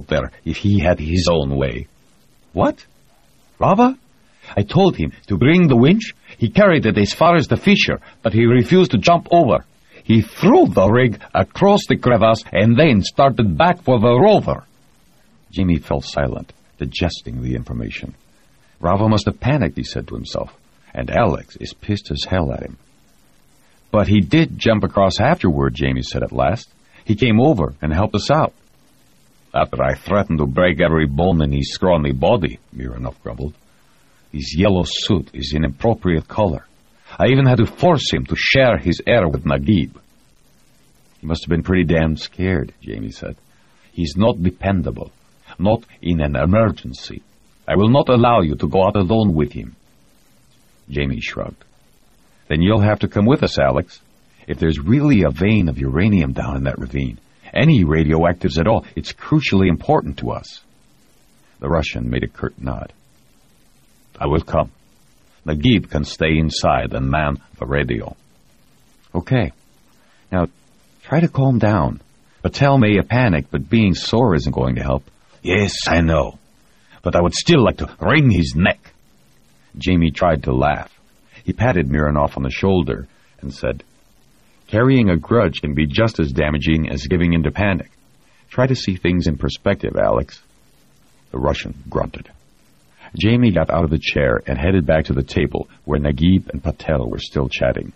there if he had his own way. What? Rava? I told him to bring the winch. He carried it as far as the fissure, but he refused to jump over. He threw the rig across the crevasse and then started back for the rover. Jamie fell silent, digesting the information. Rava must have panicked, he said to himself, and Alex is pissed as hell at him. But he did jump across afterward, Jamie said at last. He came over and helped us out. After I threatened to break every bone in his scrawny body, Mironov grumbled. His yellow suit is in appropriate color. I even had to force him to share his air with Naguib. He must have been pretty damn scared, Jamie said. He's not dependable, not in an emergency. I will not allow you to go out alone with him. Jamie shrugged. Then you'll have to come with us, Alex. If there's really a vein of uranium down in that ravine, any radioactives at all, it's crucially important to us. The Russian made a curt nod. I will come. Naguib can stay inside and man the radio. Okay. Now, try to calm down. Patel may have panicked, but being sore isn't going to help. Yes, I know. But I would still like to wring his neck. Jamie tried to laugh. He patted Mironov on the shoulder and said, Carrying a grudge can be just as damaging as giving in to panic. Try to see things in perspective, Alex. The Russian grunted. Jamie got out of the chair and headed back to the table where Naguib and Patel were still chatting.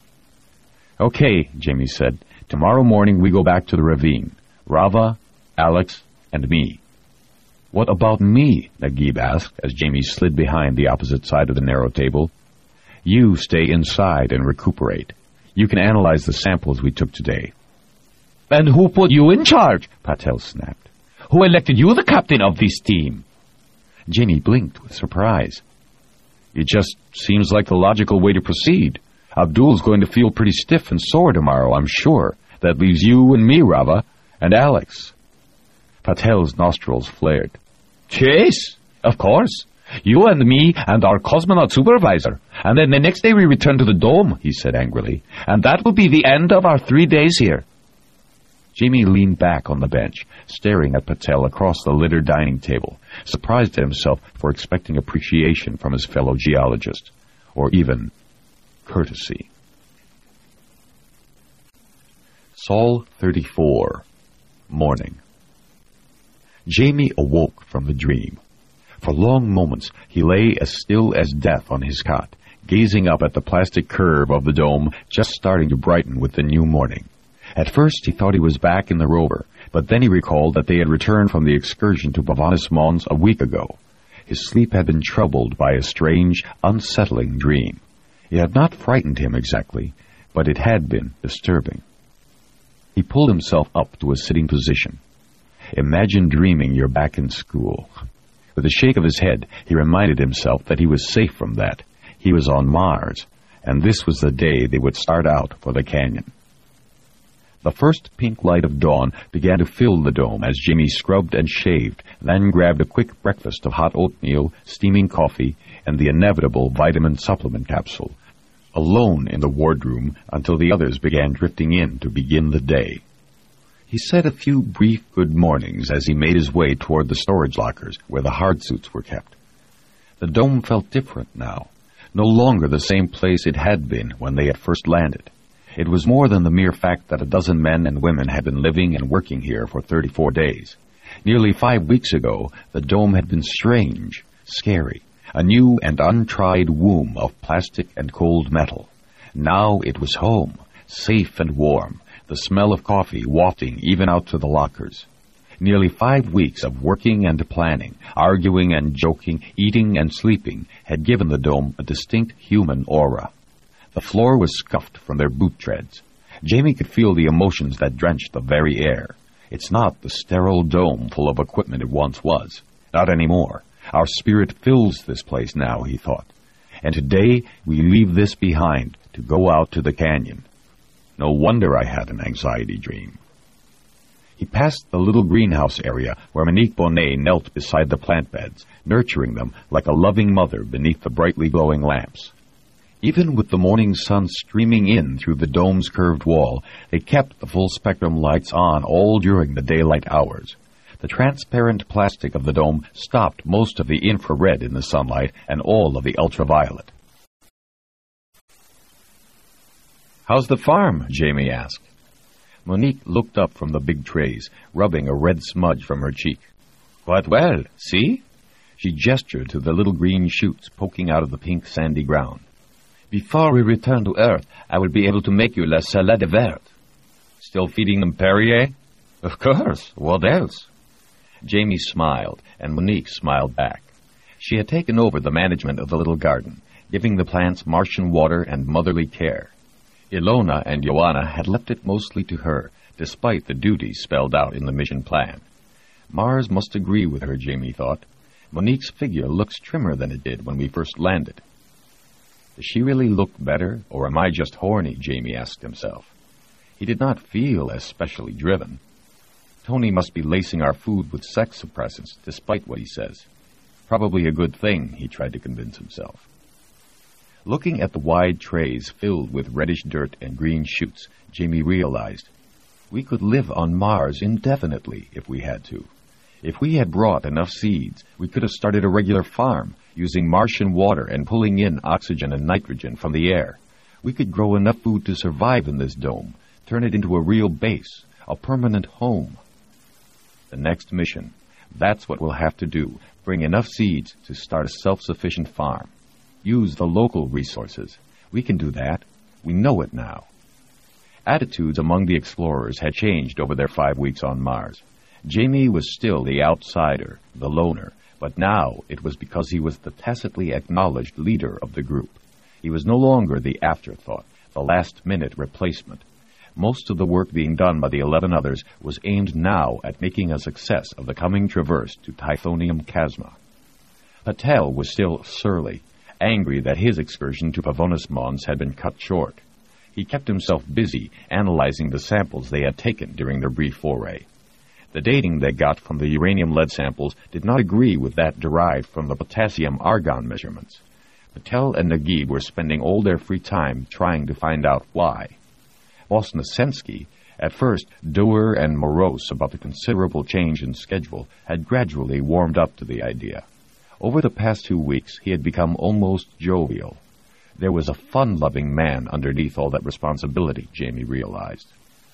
Okay, Jamie said. Tomorrow morning we go back to the ravine. Rava, Alex, and me. What about me? Naguib asked as Jamie slid behind the opposite side of the narrow table. You stay inside and recuperate. You can analyze the samples we took today. And who put you in charge? Patel snapped. Who elected you the captain of this team? Jamie blinked with surprise. It just seems like the logical way to proceed. Abdul's going to feel pretty stiff and sore tomorrow, I'm sure. That leaves you and me, Rava, and Alex. Patel's nostrils flared. Yes, of course. You and me and our cosmonaut supervisor. And then the next day we return to the dome, he said angrily. And that will be the end of our 3 days here. Jamie leaned back on the bench, staring at Patel across the littered dining table, surprised at himself for expecting appreciation from his fellow geologist, or even courtesy. Sol 34, morning. Jamie awoke from the dream. For long moments he lay as still as death on his cot, gazing up at the plastic curve of the dome just starting to brighten with the new morning. At first he thought he was back in the rover, but then he recalled that they had returned from the excursion to Bavanis Mons a week ago. His sleep had been troubled by a strange, unsettling dream. It had not frightened him exactly, but it had been disturbing. He pulled himself up to a sitting position. Imagine dreaming you're back in school. With a shake of his head, he reminded himself that he was safe from that. He was on Mars, and this was the day they would start out for the canyon. The first pink light of dawn began to fill the dome as Jamie scrubbed and shaved, then grabbed a quick breakfast of hot oatmeal, steaming coffee, and the inevitable vitamin supplement capsule, alone in the wardroom until the others began drifting in to begin the day. He said a few brief good mornings as he made his way toward the storage lockers where the hard suits were kept. The dome felt different now, no longer the same place it had been when they had first landed. It was more than the mere fact that a dozen men and women had been living and working here for 34 days. Nearly 5 weeks ago, the dome had been strange, scary, a new and untried womb of plastic and cold metal. Now it was home, safe and warm, the smell of coffee wafting even out to the lockers. Nearly 5 weeks of working and planning, arguing and joking, eating and sleeping had given the dome a distinct human aura. The floor was scuffed from their boot treads. Jamie could feel the emotions that drenched the very air. It's not the sterile dome full of equipment it once was. Not anymore. Our spirit fills this place now, he thought. And today we leave this behind to go out to the canyon. No wonder I had an anxiety dream. He passed the little greenhouse area where Monique Bonnet knelt beside the plant beds, nurturing them like a loving mother beneath the brightly glowing lamps. Even with the morning sun streaming in through the dome's curved wall, they kept the full-spectrum lights on all during the daylight hours. The transparent plastic of the dome stopped most of the infrared in the sunlight and all of the ultraviolet. "How's the farm?" Jamie asked. Monique looked up from the big trays, rubbing a red smudge from her cheek. "Quite well, see?" She gestured to the little green shoots poking out of the pink sandy ground. "Before we return to Earth, I will be able to make you la salade verte." "Still feeding them Perrier?" "Of course. What else?" Jamie smiled, and Monique smiled back. She had taken over the management of the little garden, giving the plants Martian water and motherly care. Ilona and Joanna had left it mostly to her, despite the duties spelled out in the mission plan. Mars must agree with her, Jamie thought. Monique's figure looks trimmer than it did when we first landed. Does she really look better, or am I just horny? Jamie asked himself. He did not feel especially driven. Tony must be lacing our food with sex suppressants, despite what he says. Probably a good thing, he tried to convince himself. Looking at the wide trays filled with reddish dirt and green shoots, Jamie realized we could live on Mars indefinitely if we had to. If we had brought enough seeds, we could have started a regular farm, using Martian water and pulling in oxygen and nitrogen from the air. We could grow enough food to survive in this dome, turn it into a real base, a permanent home. The next mission, that's what we'll have to do, bring enough seeds to start a self-sufficient farm. Use the local resources. We can do that. We know it now. Attitudes among the explorers had changed over their 5 weeks on Mars. Jamie was still the outsider, the loner, but now it was because he was the tacitly acknowledged leader of the group. He was no longer the afterthought, the last-minute replacement. Most of the work being done by the 11 others was aimed now at making a success of the coming traverse to Typhonium Chasma. Patel was still surly, angry that his excursion to Pavonis Mons had been cut short. He kept himself busy analyzing the samples they had taken during their brief foray. The dating they got from the uranium-lead samples did not agree with that derived from the potassium-argon measurements. Patel and Naguib were spending all their free time trying to find out why. Vosnesensky, at first dour and morose about the considerable change in schedule, had gradually warmed up to the idea. Over the past 2 weeks, he had become almost jovial. There was a fun-loving man underneath all that responsibility, Jamie realized.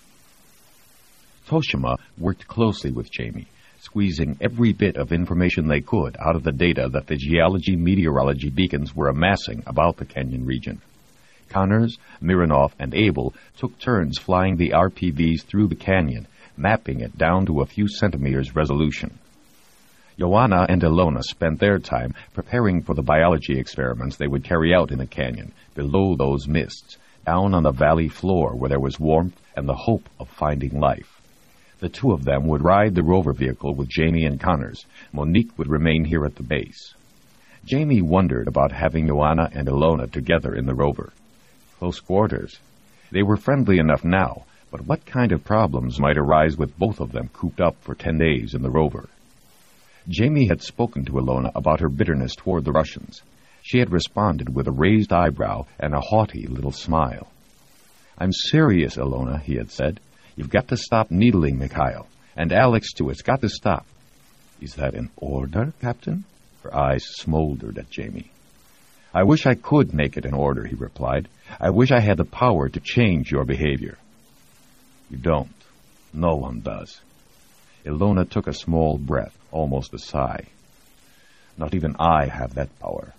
Toshima worked closely with Jamie, squeezing every bit of information they could out of the data that the geology-meteorology beacons were amassing about the canyon region. Connors, Mironov, and Abel took turns flying the RPVs through the canyon, mapping it down to a few centimeters resolution. Joanna and Ilona spent their time preparing for the biology experiments they would carry out in the canyon, below those mists, down on the valley floor where there was warmth and the hope of finding life. The two of them would ride the rover vehicle with Jamie and Connors. Monique would remain here at the base. Jamie wondered about having Joanna and Ilona together in the rover. Close quarters. They were friendly enough now, but what kind of problems might arise with both of them cooped up for 10 days in the rover? Jamie had spoken to Ilona about her bitterness toward the Russians. She had responded with a raised eyebrow and a haughty little smile. "I'm serious, Ilona," he had said. "You've got to stop needling Mikhail. And Alex, too. It's got to stop." "Is that an order, Captain?" Her eyes smoldered at Jamie. "I wish I could make it an order," he replied. "I wish I had the power to change your behavior." "You don't. No one does." Ilona took a small breath, almost a sigh. "Not even I have that power."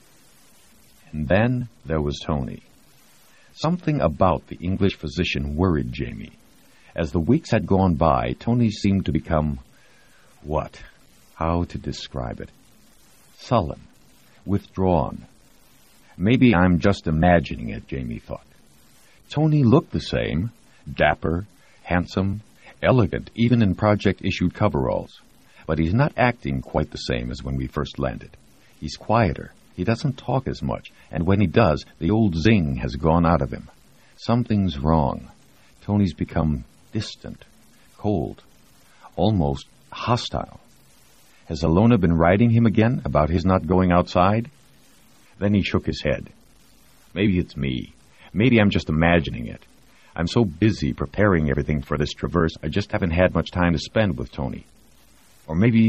And then there was Tony. Something about the English physician worried Jamie. As the weeks had gone by, Tony seemed to become... how to describe it? Sullen, withdrawn. Maybe I'm just imagining it, Jamie thought. Tony looked the same, dapper, handsome, elegant, even in project-issued coveralls. But he's not acting quite the same as when we first landed. He's quieter, he doesn't talk as much, and when he does, the old zing has gone out of him. Something's wrong. Tony's become distant, cold, almost hostile. Has Ilona been writing him again about his not going outside? Then he shook his head. Maybe it's me. Maybe I'm just imagining it. I'm so busy preparing everything for this traverse, I just haven't had much time to spend with Tony. Or maybe